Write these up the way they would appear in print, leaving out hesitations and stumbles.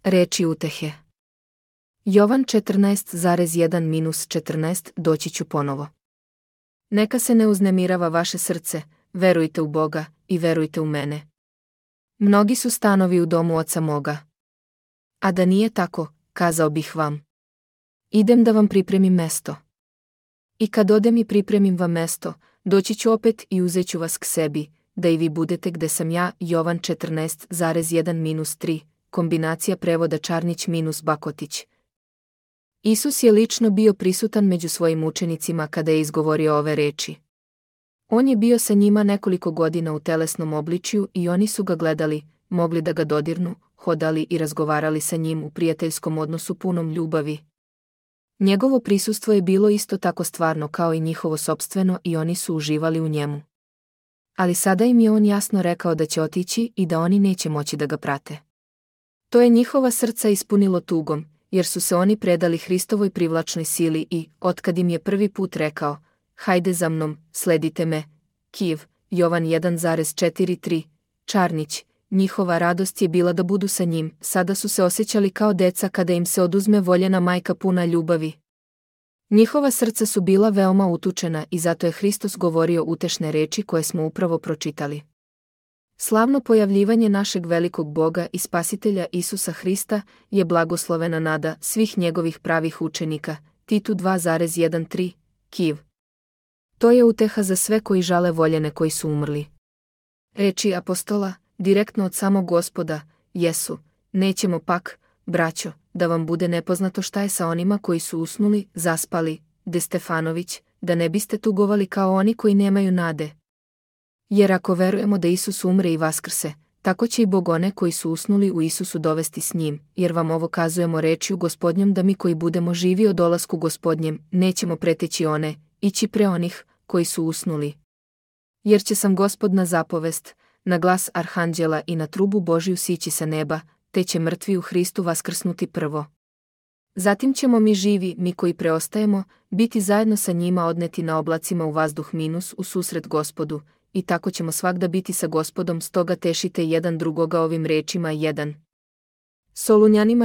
Reči utehe. Jovan 14,1-14 Doći ću ponovo. Neka se ne uznemirava vaše srce, verujte u Boga i verujte u mene. Mnogi su stanovi u domu oca moga. A da nije tako, kazao bih vam. Idem da vam pripremim mesto. I kad odem i pripremim vam mesto, doći ću opet i uzet ću vas k sebi, da i vi budete gde sam ja. Jovan 14,1-3, kombinacija prevoda Čarnić-Bakotić. Isus je lično bio prisutan među svojim učenicima kada je izgovorio ove reči. On je bio sa njima nekoliko godina u telesnom obličju i oni su ga gledali, mogli da ga dodirnu, hodali i razgovarali sa njim u prijateljskom odnosu punom ljubavi. Njegovo prisustvo je bilo isto tako stvarno kao i njihovo sopstveno i oni su uživali u njemu. Ali sada im je on jasno rekao da će otići i da oni neće moći da ga prate. To je njihova srca ispunilo tugom, jer su se oni predali Hristovoj privlačnoj sili i, otkad im je prvi put rekao, hajde za mnom, sledite me, Kijev, Jovan 1,43, Čarnić, njihova radost je bila da budu sa njim, sada su se osjećali kao deca kada im se oduzme voljena majka puna ljubavi. Njihova srca su bila veoma utučena i zato je Hristos govorio utešne reči koje smo upravo pročitali. Slavno pojavljivanje našeg velikog Boga i Spasitelja Isusa Hrista je blagoslovena nada svih njegovih pravih učenika, Titu 2,13, Kijev. To je uteha za sve koji žale voljene koji su umrli. Reči apostola, direktno od samog Gospoda, jesu, nećemo pak, braćo, da vam bude nepoznato šta je sa onima koji su usnuli, zaspali, de Stefanović, da ne biste tugovali kao oni koji nemaju nade. Jer ako verujemo da Isus umre i vaskrse, tako će i Bog one koji su usnuli u Isusu dovesti s njim, jer vam ovo kazujemo rečju Gospodnjom da mi koji budemo živi o dolasku Gospodnjem, nećemo preteći one, ići pre onih, koji su usnuli. Jer će sam Gospod na zapovest, na glas arhanđela i na trubu Božiju sići sa neba, te će mrtvi u Hristu vaskrsnuti prvo. Zatim ćemo mi živi, mi koji preostajemo, biti zajedno sa njima odneti na oblacima u vazduh u susret Gospodu, i tako ćemo svagda biti sa Gospodom, stoga tešite jedan drugoga ovim rečima 1. Solunjanima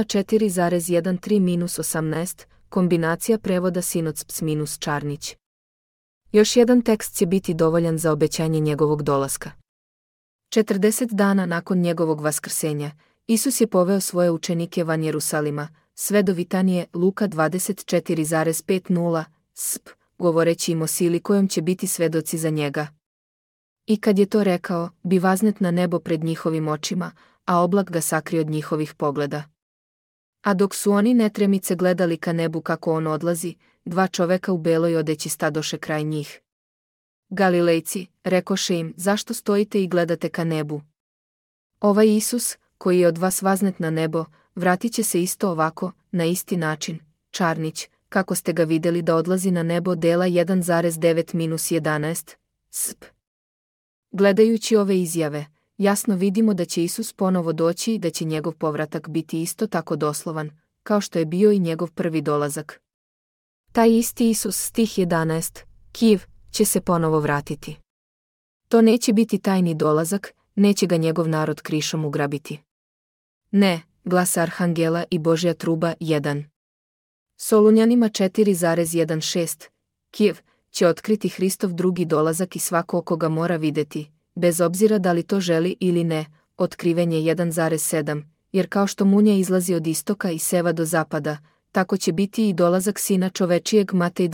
4,13-18, kombinacija prevoda Sinoc-Čarnić. Još jedan tekst će biti dovoljan za obećanje njegovog dolaska. 40 dana nakon njegovog vaskrsenja, Isus je poveo svoje učenike van Jerusalima, sve do Vitanije, Luka 24,50, govoreći im o sili kojom će biti svedoci za njega. I kad je to rekao, bi vaznet na nebo pred njihovim očima, a oblak ga sakrio od njihovih pogleda. A dok su oni netremice gledali ka nebu kako on odlazi, 2 čoveka u beloj odeći stadoše kraj njih. Galilejci, rekoše im, zašto stojite i gledate ka nebu? Ovaj Isus, koji je od vas vaznet na nebo, vratit će se isto ovako, na isti način, Čarnić, kako ste ga vidjeli da odlazi na nebo. Dela 1,9-11, Gledajući ove izjave, jasno vidimo da će Isus ponovo doći i da će njegov povratak biti isto tako doslovan, kao što je bio i njegov prvi dolazak. Taj isti Isus, stih 11, Kijev, će se ponovo vratiti. To neće biti tajni dolazak, neće ga njegov narod krišom ugrabiti. Ne, glasa arhangela i Božja truba 1. Solunjanima 4,16, Kijev, će otkriti Hristov drugi dolazak i svako oko ga mora vidjeti, bez obzira da li to želi ili ne, otkrivenje 1,7, jer kao što munja izlazi od istoka i seva do zapada, tako će biti i dolazak Sina čovečijeg. Matej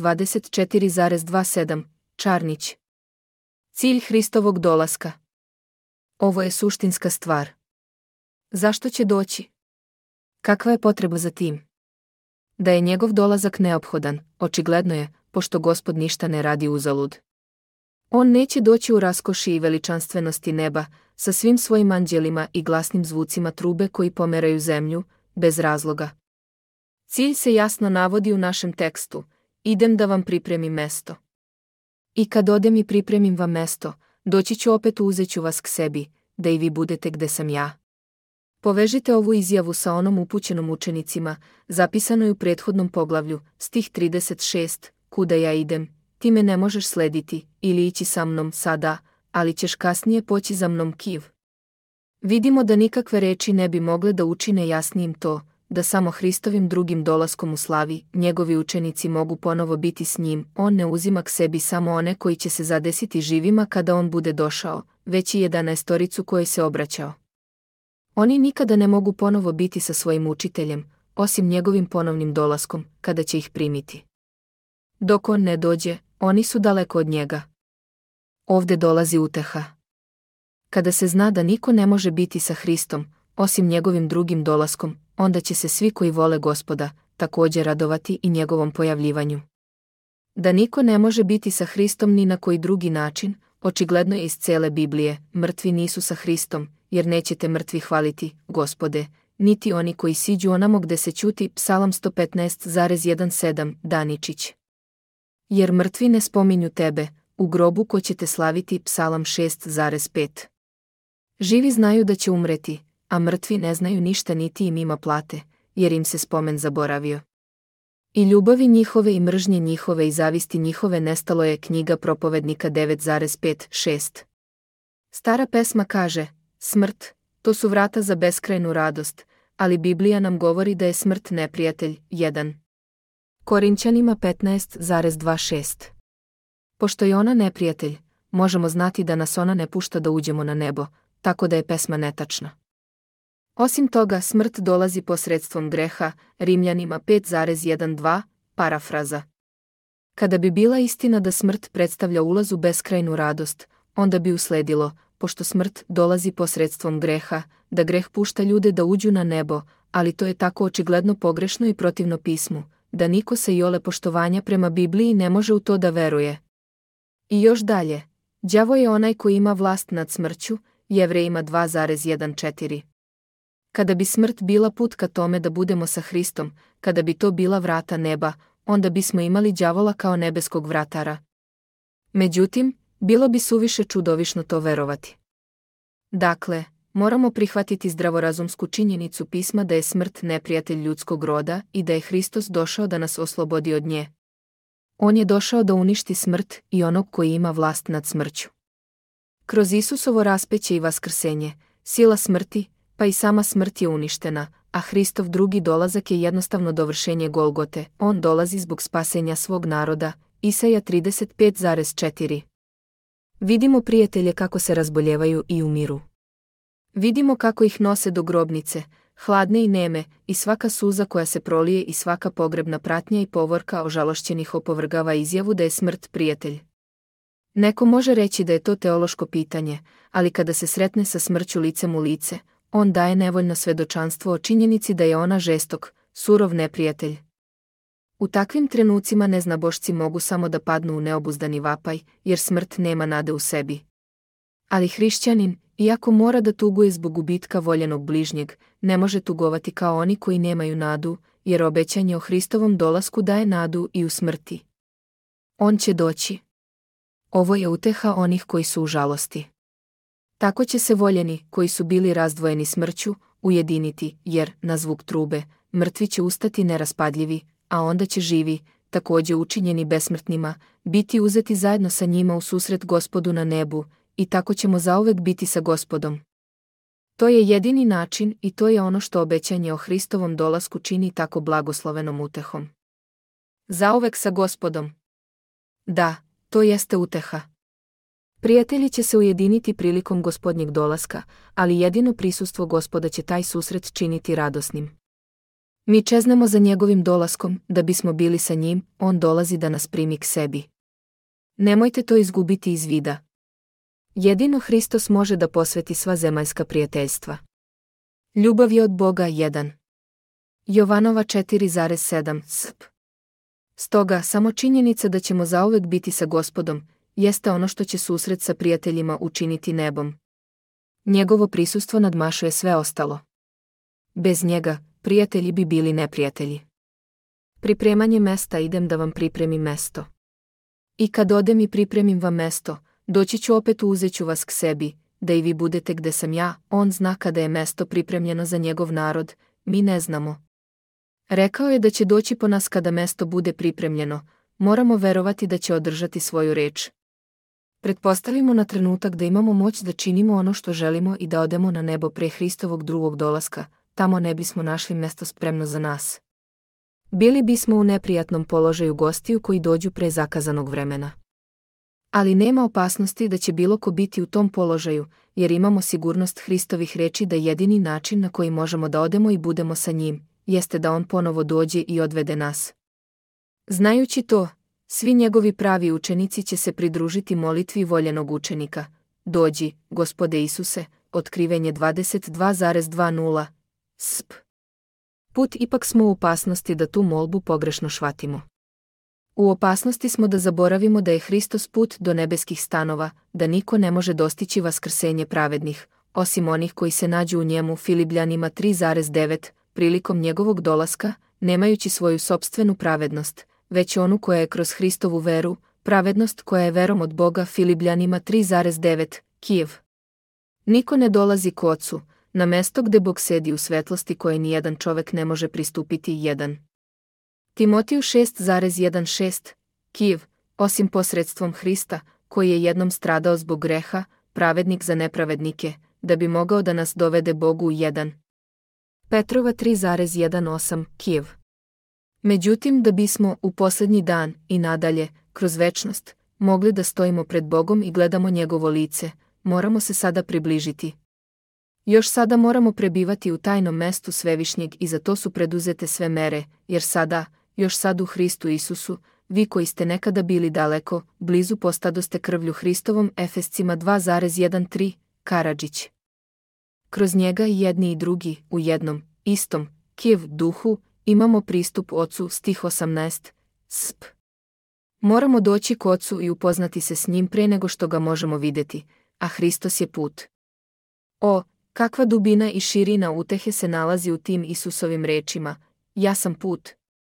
24,27, Čarnić. Cilj Hristovog dolaska. Ovo je suštinska stvar. Zašto će doći? Kakva je potreba za tim? Da je njegov dolazak neophodan, očigledno je, pošto Gospod ništa ne radi uzalud. On neće doći u raskoši i veličanstvenosti neba, sa svim svojim anđelima i glasnim zvucima trube koji pomeraju zemlju, bez razloga. Cilj se jasno navodi u našem tekstu, idem da vam pripremim mesto. I kad odem i pripremim vam mesto, doći ću opet uzet ću vas k sebi, da i vi budete gde sam ja. Povežite ovu izjavu sa onom upućenom učenicima, zapisanoj u prethodnom poglavlju, stih 36, kuda ja idem, ti me ne možeš slediti, ili ići sa mnom sada, ali ćeš kasnije poći za mnom. Kijev. Vidimo da nikakve reči ne bi mogle da učine jasnijim to, da samo Hristovim drugim dolaskom u slavi, njegovi učenici mogu ponovo biti s njim. On ne uzima k sebi samo one koji će se zadesiti živima kada on bude došao, već i 11 kojoj se obraćao. Oni nikada ne mogu ponovo biti sa svojim učiteljem, osim njegovim ponovnim dolaskom, kada će ih primiti. Dok on ne dođe, oni su daleko od njega. Ovde dolazi uteha. Kada se zna da niko ne može biti sa Hristom, osim njegovim drugim dolaskom, onda će se svi koji vole Gospoda također radovati i njegovom pojavljivanju. Da niko ne može biti sa Hristom ni na koji drugi način, očigledno je iz cele Biblije. Mrtvi nisu sa Hristom, jer nećete mrtvi hvaliti, Gospode, niti oni koji siđu onamo gde se ćuti. Psalam 115,17. Daničić. Jer mrtvi ne spominju tebe, u grobu ko će te slaviti. Psalam 6,5. Živi znaju da će umreti, a mrtvi ne znaju ništa niti im ima plate, jer im se spomen zaboravio. I ljubavi njihove i mržnje njihove i zavisti njihove nestalo je. Knjiga Propovednika 9,5-6. Stara pesma kaže, smrt, to su vrata za beskrajnu radost, ali Biblija nam govori da je smrt neprijatelj. 1. Korinćanima 15,26. Pošto je ona neprijatelj, možemo znati da nas ona ne pušta da uđemo na nebo, tako da je pesma netačna. Osim toga, smrt dolazi posredstvom greha. Rimljanima 5,1-2, parafraza. Kada bi bila istina da smrt predstavlja ulaz u beskrajnu radost, onda bi usledilo, pošto smrt dolazi posredstvom greha, da greh pušta ljude da uđu na nebo, ali to je tako očigledno pogrešno i protivno pismu, da niko sa iole poštovanja prema Bibliji ne može u to da veruje. I još dalje, đavo je onaj koji ima vlast nad smrću. Jevrejima 2,1-4. Kada bi smrt bila put ka tome da budemo sa Hristom, kada bi to bila vrata neba, onda bismo imali đavola kao nebeskog vratara. Međutim, bilo bi suviše čudovišno to verovati. Dakle, moramo prihvatiti zdravorazumsku činjenicu pisma da je smrt neprijatelj ljudskog roda i da je Hristos došao da nas oslobodi od nje. On je došao da uništi smrt i onog koji ima vlast nad smrću. Kroz Isusovo raspeće i vaskrsenje, sila smrti, pa i sama smrt je uništena, a Hristov drugi dolazak je jednostavno dovršenje Golgote. On dolazi zbog spasenja svog naroda. Isaja 35,4. Vidimo prijatelje kako se razboljevaju i umiru. Vidimo kako ih nose do grobnice, hladne i neme, i svaka suza koja se prolije i svaka pogrebna pratnja i povorka ožalošćenih opovrgava izjavu da je smrt prijatelj. Neko može reći da je to teološko pitanje, ali kada se sretne sa smrću licem u lice, on daje nevoljno svedočanstvo o činjenici da je ona žestok, surov neprijatelj. U takvim trenucima neznabošci mogu samo da padnu u neobuzdani vapaj, jer smrt nema nade u sebi. Ali hrišćanin, iako mora da tuguje zbog gubitka voljenog bližnjeg, ne može tugovati kao oni koji nemaju nadu, jer obećanje o Hristovom dolasku daje nadu i u smrti. On će doći. Ovo je uteha onih koji su u žalosti. Tako će se voljeni, koji su bili razdvojeni smrću, ujediniti, jer, na zvuk trube, mrtvi će ustati neraspadljivi, a onda će živi, također učinjeni besmrtnima, biti uzeti zajedno sa njima u susret Gospodu na nebu, i tako ćemo zauvek biti sa Gospodom. To je jedini način i to je ono što obećanje o Hristovom dolasku čini tako blagoslovenom utehom. Zauvek sa Gospodom. Da, to jeste uteha. Prijatelji će se ujediniti prilikom Gospodnjeg dolaska, ali jedino prisustvo Gospoda će taj susret činiti radosnim. Mi čeznemo za njegovim dolaskom, da bismo bili sa njim, on dolazi da nas primi k sebi. Nemojte to izgubiti iz vida. Jedino Hristos može da posveti sva zemaljska prijateljstva. Ljubav je od Boga. 1. Jovanova 4,7 sp. Stoga, samo činjenica da ćemo zauvek biti sa Gospodom, jeste ono što će susret sa prijateljima učiniti nebom. Njegovo prisustvo nadmašuje sve ostalo. Bez njega, prijatelji bi bili neprijatelji. Pripremanje mesta. Idem da vam pripremim mesto. I kad odem i pripremim vam mesto, doći ću opet, uzeću vas k sebi, da i vi budete gde sam ja. On zna kada je mesto pripremljeno za njegov narod, mi ne znamo. Rekao je da će doći po nas kada mesto bude pripremljeno, moramo verovati da će održati svoju reč. Pretpostavimo na trenutak da imamo moć da činimo ono što želimo i da odemo na nebo pre Hristovog drugog dolaska, tamo ne bismo našli mesto spremno za nas. Bili bismo u neprijatnom položaju gostiju koji dođu pre zakazanog vremena. Ali nema opasnosti da će bilo ko biti u tom položaju, jer imamo sigurnost Hristovih reči da jedini način na koji možemo da odemo i budemo sa njim, jeste da on ponovo dođe i odvede nas. Znajući to, svi njegovi pravi učenici će se pridružiti molitvi voljenog učenika. Dođi, Gospode Isuse, Otkrivenje 22,20. Sp. Put ipak smo u opasnosti da tu molbu pogrešno shvatimo. U opasnosti smo da zaboravimo da je Hristos put do nebeskih stanova, da niko ne može dostići vaskrsenje pravednih, osim onih koji se nađu u njemu. Filipljanima 3,9, prilikom njegovog dolaska, nemajući svoju sopstvenu pravednost, već onu koja je kroz Hristovu veru, pravednost koja je verom od Boga. Filipljanima 3,9, Kijev. Niko ne dolazi k Ocu, na mesto gde Bog sedi u svetlosti koje nijedan čovek ne može pristupiti. 1. Timotiju 6,16, Kijev, osim posredstvom Hrista, koji je jednom stradao zbog greha, pravednik za nepravednike, da bi mogao da nas dovede Bogu. 1. Petrova 3,18, Kijev. Međutim, da bismo u posljednji dan i nadalje, kroz večnost, mogli da stojimo pred Bogom i gledamo njegovo lice, moramo se sada približiti. Još sada moramo prebivati u tajnom mestu Svevišnjeg i za to su preduzete sve mere, jer sada, još sad u Hristu Isusu, vi koji ste nekada bili daleko, blizu postadoste krvlju Hristovom. Efescima 2,13, Karadžić. Kroz njega i jedni i drugi, u jednom, istom, Kijev duhu, imamo pristup Ocu. Stih 18, Sp. Moramo doći k Ocu i upoznati se s njim pre nego što ga možemo vidjeti, a Hristos je put. O, kakva dubina i širina utehe se nalazi u tim Isusovim rečima, ja sam put.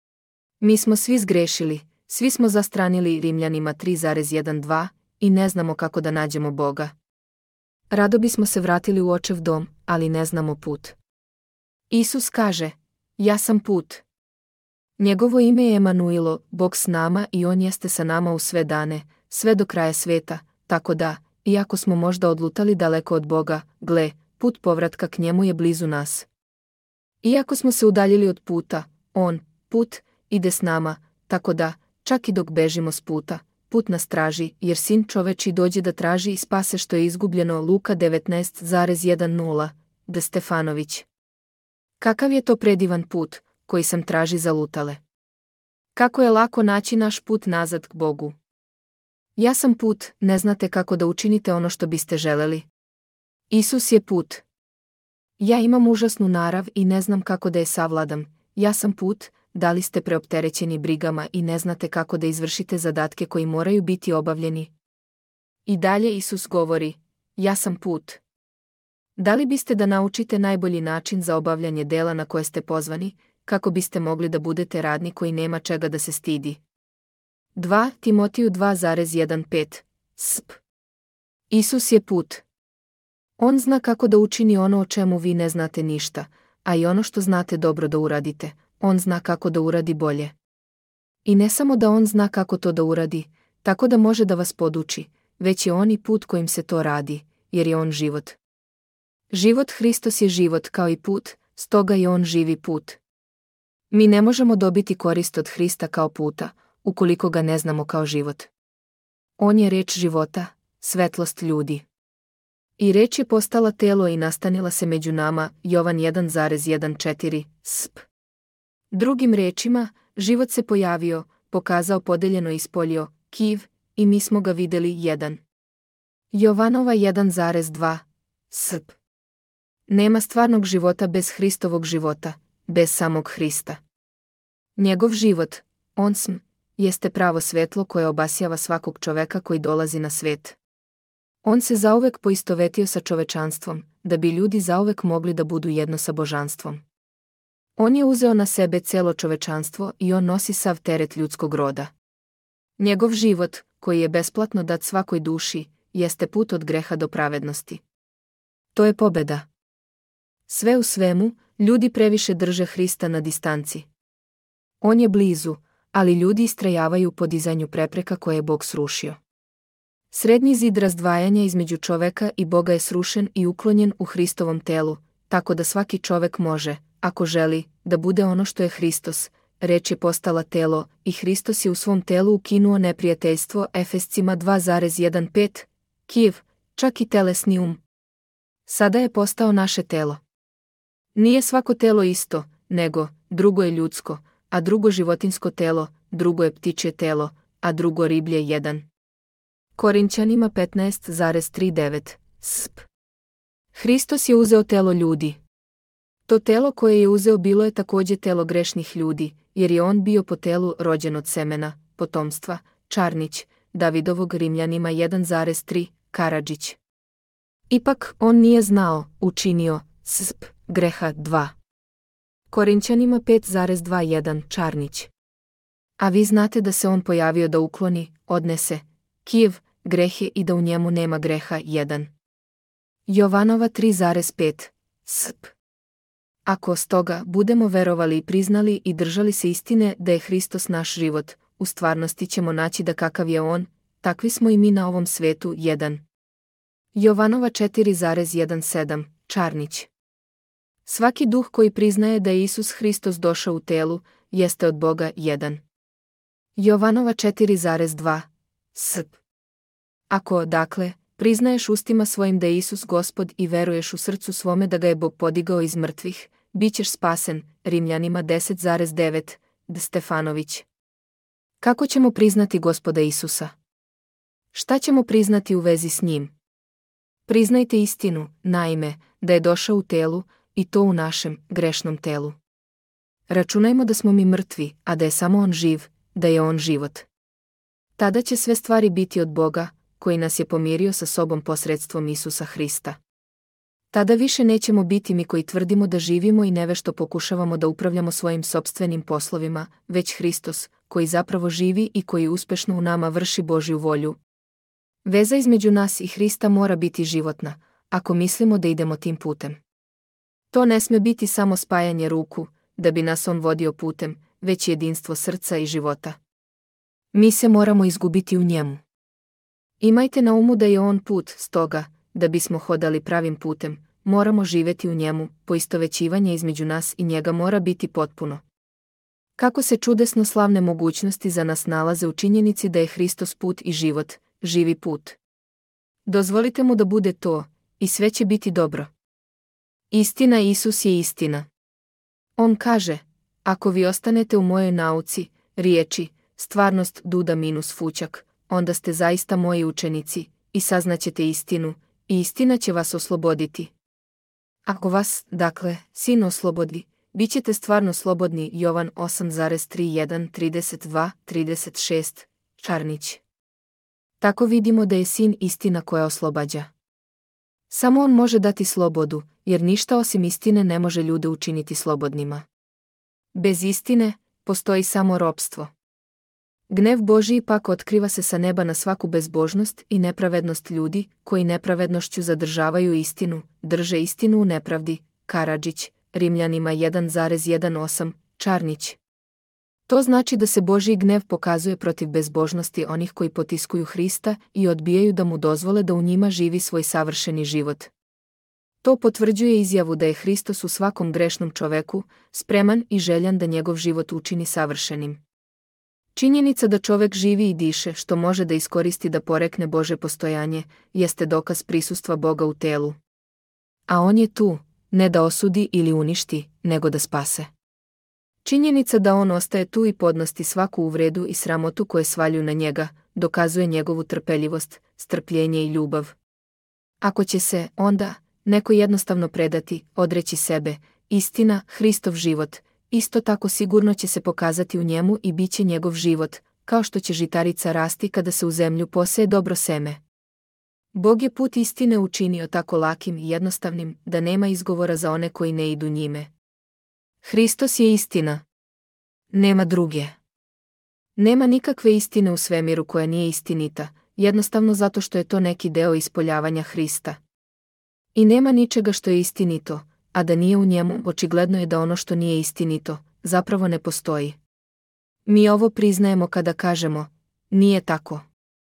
Mi smo svi zgrešili, svi smo zastranili. Rimljanima 3,12 i ne znamo kako da nađemo Boga. Rado bismo se vratili u Očev dom, ali ne znamo put. Isus kaže, ja sam put. Njegovo ime je Emanuilo, Bog s nama i on jeste sa nama u sve dane, sve do kraja sveta, tako da, iako smo možda odlutali daleko od Boga, gle, put povratka k njemu je blizu nas. Iako smo se udaljili od puta, on, put, ide s nama, tako da, čak i dok bežimo s puta, put nas traži, jer Sin čoveči dođe da traži i spase što je izgubljeno. Luka 19,10. D. Stefanović. Kakav je to predivan put, koji sam traži zalutale. Kako je lako naći naš put nazad k Bogu. Ja sam put, ne znate kako da učinite ono što biste želeli. Isus je put. Ja imam užasnu narav i ne znam kako da je savladam. Ja sam put, da li ste preopterećeni brigama i ne znate kako da izvršite zadatke koji moraju biti obavljeni. I dalje Isus govori, ja sam put. Da li biste da naučite najbolji način za obavljanje dela na koje ste pozvani, kako biste mogli da budete radni koji nema čega da se stidi? 2. Timotiju 2,15, Sp. Isus je put. On zna kako da učini ono o čemu vi ne znate ništa, a i ono što znate dobro da uradite, on zna kako da uradi bolje. I ne samo da on zna kako to da uradi, tako da može da vas poduči, već je on i put kojim se to radi, jer je on život. Život Hristos je život kao i put, stoga je on živi put. Mi ne možemo dobiti korist od Hrista kao puta, ukoliko ga ne znamo kao život. On je reč života, svetlost ljudi. I reč je postala telo i nastanila se među nama. Jovan 1,14, Sp. Drugim rečima, život se pojavio, pokazao podeljeno ispolio, Kijev, i mi smo ga videli. 1. Jovanova 1,2, Sp. Nema stvarnog života bez Hristovog života, bez samog Hrista. Njegov život, on sm, jeste pravo svetlo koje obasjava svakog čoveka koji dolazi na svet. On se zauvek poistovetio sa čovečanstvom, da bi ljudi zauvek mogli da budu jedno sa božanstvom. On je uzeo na sebe celo čovečanstvo i on nosi sav teret ljudskog roda. Njegov život, koji je besplatno dat svakoj duši, jeste put od greha do pravednosti. To je pobeda. Sve u svemu, ljudi previše drže Hrista na distanci. On je blizu, ali ljudi istrajavaju u podizanju prepreka koje je Bog srušio. Srednji zid razdvajanja između čoveka i Boga je srušen i uklonjen u Hristovom telu, tako da svaki čovek može, ako želi, da bude ono što je Hristos. Reč je postala telo i Hristos je u svom telu ukinuo neprijateljstvo. Efescima 2,15, Kijev, čak i telesni Sada je postao naše telo. Nije svako telo isto, nego, drugo je ljudsko, a drugo životinjsko telo, drugo je ptičje telo, a drugo riblje 1. Korinćanima 15,39, sp. Hristos je uzeo telo ljudi. To telo koje je uzeo bilo je također telo grešnih ljudi, jer je on bio po telu rođen od semena, potomstva, Čarnić, Davidovog. Rimljanima 1,3, Karadžić. Ipak, on nije znao, učinio, sp. greha 2. Korinćanima 5,21, Čarnić. A vi znate da se on pojavio da ukloni, odnese, Kijev, grehe i da u njemu nema greha 1. Jovanova 3,5, sp. Ako stoga budemo verovali i priznali i držali se istine da je Hristos naš život, u stvarnosti ćemo naći da kakav je on, takvi smo i mi na ovom svetu 1. Jovanova 4,17, Čarnić. Svaki duh koji priznaje da je Isus Hristos došao u telu, jeste od Boga 1. Jovanova 4,2, sp. Ako, dakle, priznaješ ustima svojim da je Isus Gospod i veruješ u srcu svome da ga je Bog podigao iz mrtvih, bit ćeš spasen. Rimljanima 10,9, D. Stefanović. Kako ćemo priznati Gospoda Isusa? Šta ćemo priznati u vezi s njim? Priznajte istinu, naime, da je došao u telu, i to u našem, grešnom telu. Računajmo da smo mi mrtvi, a da je samo on živ, da je on život. Tada će sve stvari biti od Boga, koji nas je pomirio sa sobom posredstvom Isusa Hrista. Tada više nećemo biti mi koji tvrdimo da živimo i nevešto pokušavamo da upravljamo svojim sopstvenim poslovima, već Hristos, koji zapravo živi i koji uspešno u nama vrši Božju volju. Veza između nas i Hrista mora biti životna, ako mislimo da idemo tim putem. To ne sme biti samo spajanje ruku, da bi nas on vodio putem, već jedinstvo srca i života. Mi se moramo izgubiti u njemu. Imajte na umu da je on put, stoga, da bismo hodali pravim putem, moramo živjeti u njemu, poistovećivanje između nas i njega mora biti potpuno. Kako se čudesno slavne mogućnosti za nas nalaze u činjenici da je Hristos put i život, živi put. Dozvolite mu da bude to, i sve će biti dobro. Istina, Isus je istina. On kaže, ako vi ostanete u mojoj nauci, riječi, stvarnost duda minus fućak, onda ste zaista moji učenici, i saznaćete istinu, i istina će vas osloboditi. Ako vas, dakle, Sin oslobodi, bit ćete stvarno slobodni. Jovan 8,31-32-36, Čarnić. Tako vidimo da je Sin istina koja oslobađa. Samo on može dati slobodu, jer ništa osim istine ne može ljude učiniti slobodnima. Bez istine, postoji samo ropstvo. Gnev Božiji pak otkriva se sa neba na svaku bezbožnost i nepravednost ljudi, koji nepravednošću zadržavaju istinu, drže istinu u nepravdi. Karadžić, Rimljanima 1,18, Čarnić. To znači da se Božji gnev pokazuje protiv bezbožnosti onih koji potiskuju Hrista i odbijaju da mu dozvole da u njima živi svoj savršeni život. To potvrđuje izjavu da je Hristos u svakom grešnom čoveku spreman i željan da njegov život učini savršenim. Činjenica da čovek živi i diše, što može da iskoristi da porekne Bože postojanje, jeste dokaz prisustva Boga u telu. A on je tu, ne da osudi ili uništi, nego da spase. Činjenica da on ostaje tu i podnosti svaku uvredu i sramotu koje svaljuju na njega, dokazuje njegovu trpeljivost, strpljenje i ljubav. Ako će se, onda, neko jednostavno predati, odreći sebe, istina, Hristov život, isto tako sigurno će se pokazati u njemu i bit će njegov život, kao što će žitarica rasti kada se u zemlju poseje dobro seme. Bog je put istine učinio tako lakim i jednostavnim da nema izgovora za one koji ne idu njime. Hristos je istina. Nema druge. Nema nikakve istine u svemiru koja nije istinita, jednostavno zato što je to neki deo ispoljavanja Hrista. I nema ničega što je istinito, a da nije u njemu, očigledno je da ono što nije istinito, zapravo ne postoji. Mi ovo priznajemo kada kažemo, nije tako.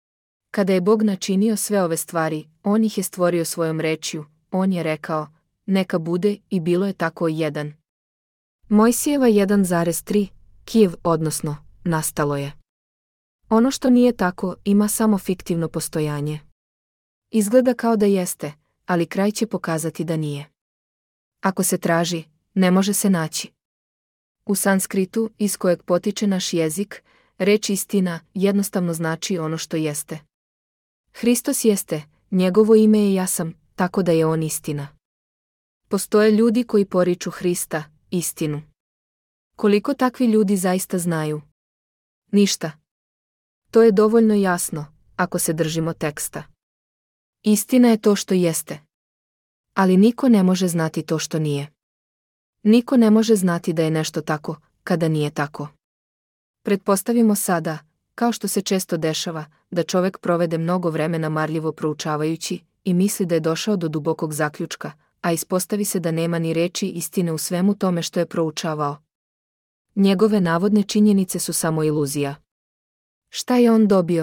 Kada je Bog načinio sve ove stvari, on ih je stvorio svojom rečju, on je rekao, neka bude i bilo je tako 1. Mojsijeva 1,3, Kijev odnosno, nastalo je. Ono što nije tako ima samo fiktivno postojanje. Izgleda kao da jeste, ali kraj će pokazati da nije. Ako se traži, ne može se naći. U sanskritu, iz kojeg potiče naš jezik, reč istina jednostavno znači ono što jeste. Hristos jeste, njegovo ime je ja sam, tako da je on istina. Postoje ljudi koji poriču Hrista, istinu. Koliko takvi ljudi zaista znaju? Ništa. To je dovoljno jasno, ako se držimo teksta. Istina je to što jeste. Ali niko ne može znati to što nije. Niko ne može znati da je nešto tako, kada nije tako. Pretpostavimo sada, kao što se često dešava, da čovek provede mnogo vremena marljivo proučavajući i misli da je došao do dubokog zaključka, a ispostavi se da nema ni reči istine u svemu tome što je proučavao. Njegove navodne činjenice su samo iluzija. Šta je on dobio?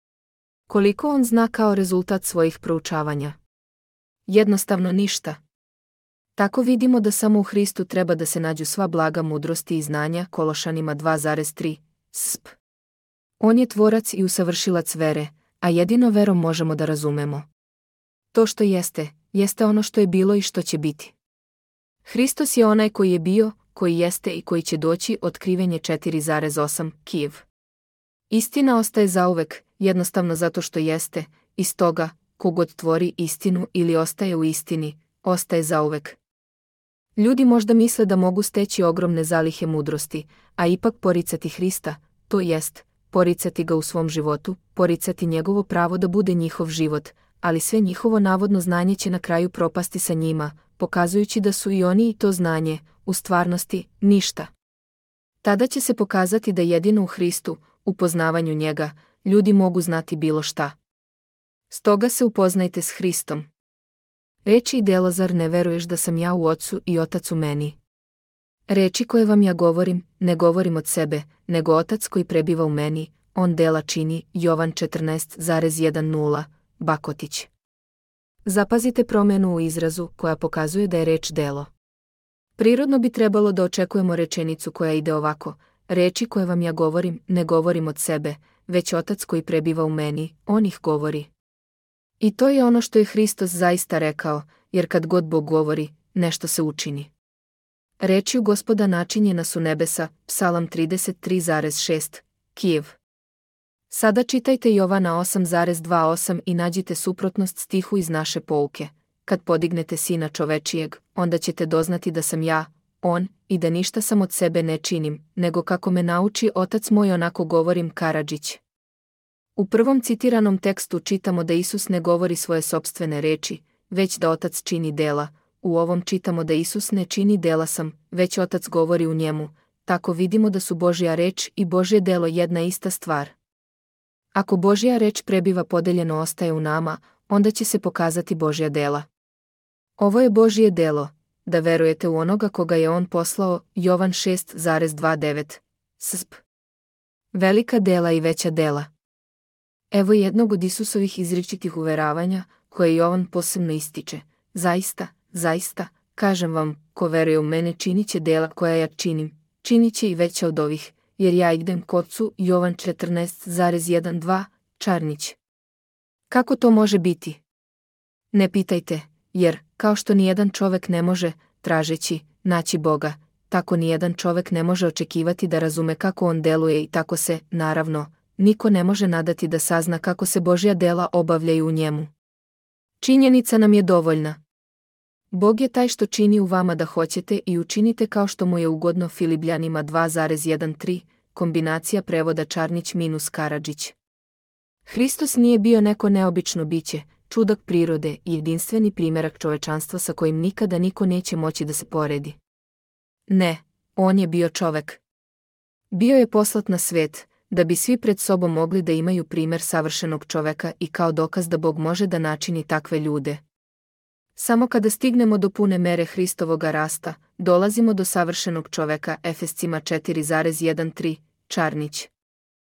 Koliko on zna kao rezultat svojih proučavanja? Jednostavno ništa. Tako vidimo da samo u Hristu treba da se nađu sva blaga mudrosti i znanja, Kološanima 2,3, sp. On je tvorac i usavršilac vere, a jedino verom možemo da razumemo. To što jeste, jeste ono što je bilo i što će biti. Hristos je onaj koji je bio, koji jeste i koji će doći, otkrivenje 4,8, Kijev. Istina ostaje zauvek, jednostavno zato što jeste, i stoga, kogod tvori istinu ili ostaje u istini, ostaje zauvek. Ljudi možda misle da mogu steći ogromne zalihe mudrosti, a ipak poricati Hrista, to jest, poricati ga u svom životu, poricati njegovo pravo da bude njihov život, ali sve njihovo navodno znanje će na kraju propasti sa njima, pokazujući da su i oni i to znanje, u stvarnosti, ništa. Tada će se pokazati da jedino u Hristu, u poznavanju njega, ljudi mogu znati bilo šta. Stoga se upoznajte s Hristom. Reči i delo, zar ne veruješ da sam ja u Ocu i Otac u meni? Reči koje vam ja govorim, ne govorim od sebe, nego Otac koji prebiva u meni, on dela čini, Jovan 14,10, Bakotić. Zapazite promjenu u izrazu koja pokazuje da je reč delo. Prirodno bi trebalo da očekujemo rečenicu koja ide ovako, reči koje vam ja govorim, ne govorim od sebe, već Otac koji prebiva u meni, on ih govori. I to je ono što je Hristos zaista rekao, jer kad god Bog govori, nešto se učini. Rečju Gospoda načinjena su nebesa, Psalam 33,6, Kijev. Sada čitajte Jovana 8,28 i nađite suprotnost stihu iz naše pouke. Kad podignete Sina čovečijeg, onda ćete doznati da sam ja, on, i da ništa sam od sebe ne činim, nego kako me nauči Otac moj onako govorim, Karadžić. U prvom citiranom tekstu čitamo da Isus ne govori svoje sopstvene reči, već da Otac čini dela. U ovom čitamo da Isus ne čini dela sam, već Otac govori u njemu. Tako vidimo da su Božja reč i Božje delo jedna ista stvar. Ako Božja reč prebiva podeljeno ostaje u nama, onda će se pokazati Božja dela. Ovo je Božje delo, da verujete u onoga koga je on poslao, Jovan 6,29, sp. Velika dela i veća dela. Evo jednog od Isusovih izričitih uveravanja, koje Jovan posebno ističe. Zaista, zaista, kažem vam, ko veruje u mene činit će dela koja ja činim, činit će i veća od ovih, jer ja idem k Ocu, Jovan 14,12, Čarnić. Kako to može biti? Ne pitajte, jer, kao što nijedan čovek ne može, tražeći, naći Boga, tako nijedan čovek ne može očekivati da razume kako on deluje i tako se, naravno, niko ne može nadati da sazna kako se Božja dela obavljaju u njemu. Činjenica nam je dovoljna. Bog je taj što čini u vama da hoćete i učinite kao što mu je ugodno, Filipljanima 2,13, kombinacija prevoda Čarnić - Karadžić. Hristos nije bio neko neobično biće, čudak prirode i jedinstveni primjerak čovečanstva sa kojim nikada niko neće moći da se poredi. Ne, on je bio čovek. Bio je poslat na svet, da bi svi pred sobom mogli da imaju primjer savršenog čoveka i kao dokaz da Bog može da načini takve ljude. Samo kada stignemo do pune mere Hristovoga rasta, dolazimo do savršenog čoveka, Efescima 4,13, Čarnić.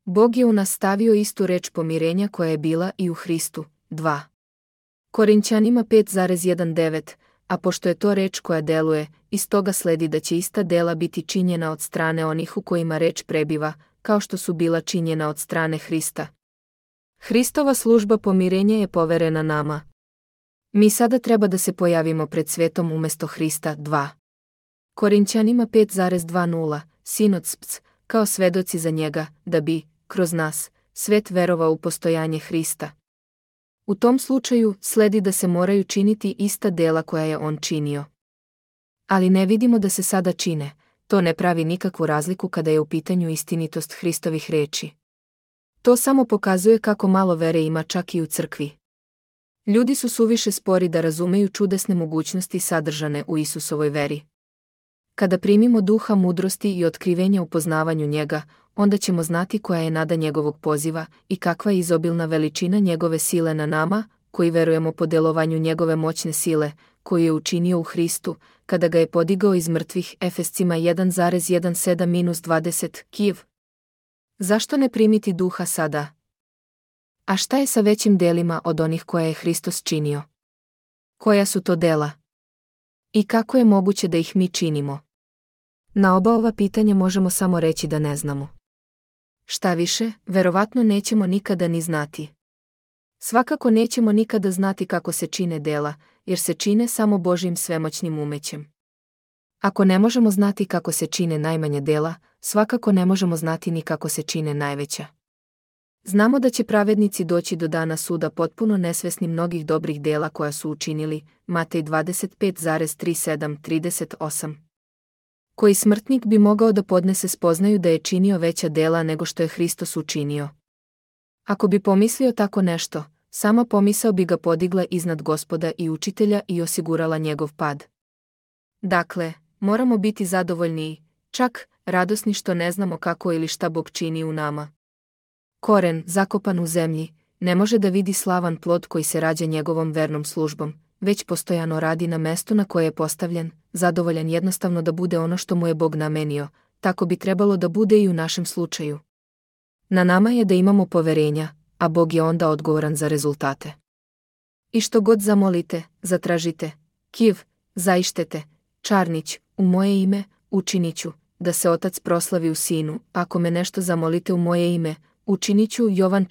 Bog je u nas stavio istu reč pomirenja koja je bila i u Hristu. 2. Korinćanima 5,19, a pošto je to reč koja deluje, iz toga sledi da će ista dela biti činjena od strane onih u kojima reč prebiva, kao što su bila činjena od strane Hrista. Hristova služba pomirenja je poverena nama. Mi sada treba da se pojavimo pred svetom umjesto Hrista. 2. Korinćanima 5,20, sinoc, kao svedoci za njega, da bi, kroz nas, svet verovao u postojanje Hrista. U tom slučaju sledi da se moraju činiti ista dela koja je on činio. Ali ne vidimo da se sada čine, to ne pravi nikakvu razliku kada je u pitanju istinitost Hristovih reči. To samo pokazuje kako malo vere ima čak i u crkvi. Ljudi su suviše spori da razumeju čudesne mogućnosti sadržane u Isusovoj veri. Kada primimo duha mudrosti i otkrivenja u poznavanju njega, onda ćemo znati koja je nada njegovog poziva i kakva je izobilna veličina njegove sile na nama, koji verujemo po delovanju njegove moćne sile, koju je učinio u Hristu, kada ga je podigao iz mrtvih. Efescima 1,17-20 Kijev. Zašto ne primiti duha sada? A šta je sa većim delima od onih koje je Hristos činio? Koja su to dela? I kako je moguće da ih mi činimo? Na oba ova pitanja možemo samo reći da ne znamo. Šta više, verovatno nećemo nikada ni znati. Svakako nećemo nikada znati kako se čine dela, jer se čine samo Božjim svemoćnim umećem. Ako ne možemo znati kako se čine najmanja dela, svakako ne možemo znati ni kako se čine najveća. Znamo da će pravednici doći do dana suda potpuno nesvesni mnogih dobrih dela koja su učinili, Matej 25,37-38. Koji smrtnik bi mogao da podnese spoznaju da je činio veća dela nego što je Hristos učinio? Ako bi pomislio tako nešto, sama pomisao bi ga podigla iznad Gospoda i učitelja i osigurala njegov pad. Dakle, moramo biti zadovoljni, čak radosni što ne znamo kako ili šta Bog čini u nama. Koren, zakopan u zemlji, ne može da vidi slavan plod koji se rađa njegovom vernom službom, već postojano radi na mestu na koje je postavljen, zadovoljan jednostavno da bude ono što mu je Bog namenio, tako bi trebalo da bude i u našem slučaju. Na nama je da imamo poverenja, a Bog je onda odgovoran za rezultate. I što god zamolite, zatražite, Kiv, zaištete, Čarnić, u moje ime, učinit ću, da se Otac proslavi u Sinu. Ako me nešto zamolite u moje ime, učinit ću. Jovan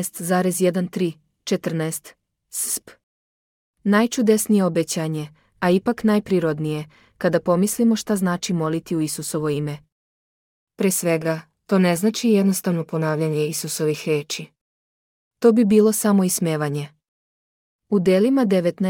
14,13-14. Sp. Najčudesnije obećanje, a ipak najprirodnije, kada pomislimo šta znači moliti u Isusovo ime. Pre svega, to ne znači jednostavno ponavljanje Isusovih reči. To bi bilo samo ismevanje. U delima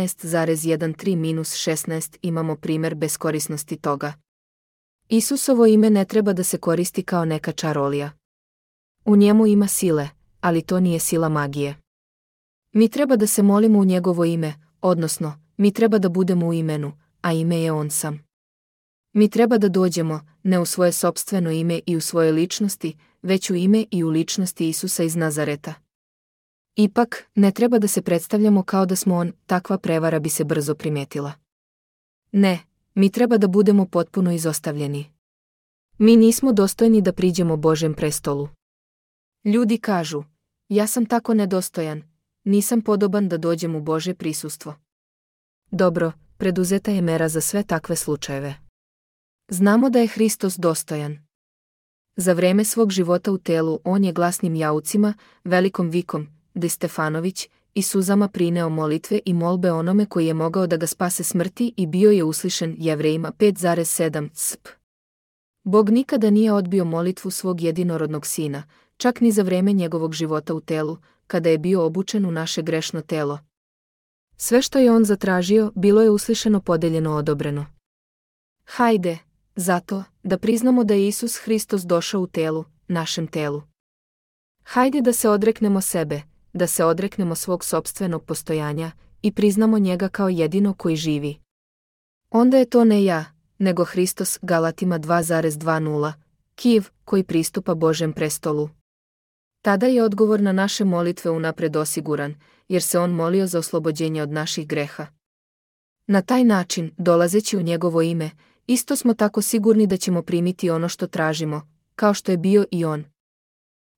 19,13-16 imamo primer beskorisnosti toga. Isusovo ime ne treba da se koristi kao neka čarolija. U njemu ima sile, ali to nije sila magije. Mi treba da se molimo u njegovo ime, odnosno, mi treba da budemo u imenu, a ime je on sam. Mi treba da dođemo, ne u svoje sopstveno ime i u svoje ličnosti, već u ime i u ličnosti Isusa iz Nazareta. Ipak, ne treba da se predstavljamo kao da smo on, takva prevara bi se brzo primetila. Ne, mi treba da budemo potpuno izostavljeni. Mi nismo dostojni da priđemo Božjem prestolu. Ljudi kažu, ja sam tako nedostojan, nisam podoban da dođem u Božje prisustvo. Dobro, preduzeta je mera za sve takve slučajeve. Znamo da je Hristos dostojan. Za vreme svog života u telu on je glasnim jaucima, velikom vikom, de Stefanović, i suzama prineo molitve i molbe onome koji je mogao da ga spase smrti i bio je uslišen. Jevrejima 5,7 sp. Bog nikada nije odbio molitvu svog jedinorodnog sina, čak ni za vreme njegovog života u telu, kada je bio obučen u naše grešno telo. Sve što je on zatražio, bilo je uslišeno, podeljeno, odobreno. Hajde, zato, da priznamo da je Isus Hristos došao u telu, našem telu. Hajde da se odreknemo sebe, da se odreknemo svog sopstvenog postojanja i priznamo njega kao jedino koji živi. Onda je to ne ja, nego Hristos, Galatima 2,20, Kijev, koji pristupa Božjem prestolu. Tada je odgovor na naše molitve unapred osiguran, jer se on molio za oslobođenje od naših greha. Na taj način, dolazeći u njegovo ime, isto smo tako sigurni da ćemo primiti ono što tražimo, kao što je bio i on.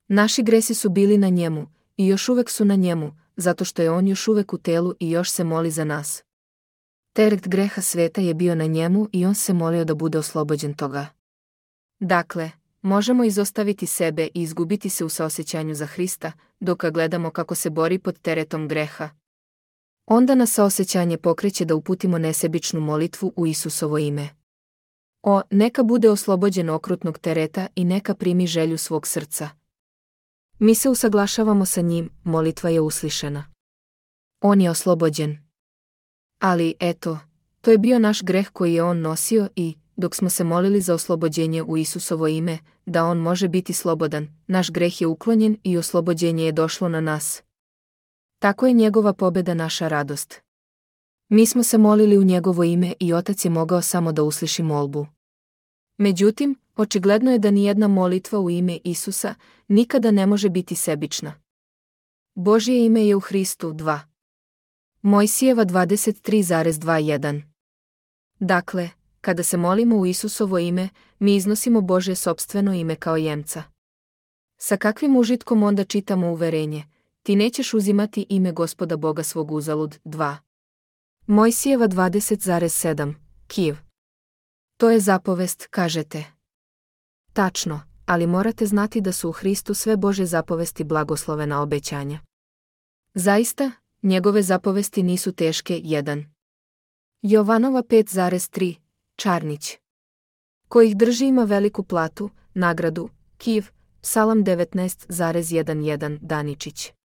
Naši gresi su bili na njemu, i još uvek su na njemu, zato što je on još uvek u telu i još se moli za nas. Teret greha sveta je bio na njemu i on se molio da bude oslobođen toga. Dakle, možemo izostaviti sebe i izgubiti se u saosjećanju za Hrista, dok gledamo kako se bori pod teretom greha. Onda nas saosjećanje pokreće da uputimo nesebičnu molitvu u Isusovo ime. O, neka bude oslobođen okrutnog tereta i neka primi želju svog srca. Mi se usaglašavamo sa njim, molitva je uslišena. On je oslobođen. Ali, eto, to je bio naš greh koji je on nosio i, dok smo se molili za oslobođenje u Isusovo ime, da on može biti slobodan, naš greh je uklonjen i oslobođenje je došlo na nas. Tako je njegova pobjeda naša radost. Mi smo se molili u njegovo ime i Otac je mogao samo da usliši molbu. Međutim, očigledno je da nijedna molitva u ime Isusa nikada ne može biti sebična. Božje ime je u Hristu 2. Mojsijeva 23,21. Dakle, kada se molimo u Isusovo ime, mi iznosimo Božje sopstveno ime kao jemca. Sa kakvim užitkom onda čitamo uverenje: ti nećeš uzimati ime Gospoda Boga svog uzalud. 2. Mojsijeva 20,7. Kiv. To je zapovest, kažete. Tačno, ali morate znati da su u Hristu sve Božje zapovesti blagoslovena obećanja. Zaista, njegove zapovesti nisu teške. 1. Jovanova 5,3. Čarnić. Ko ih drži ima veliku platu, nagradu. Kiv. Psalam 19,11. Daničić.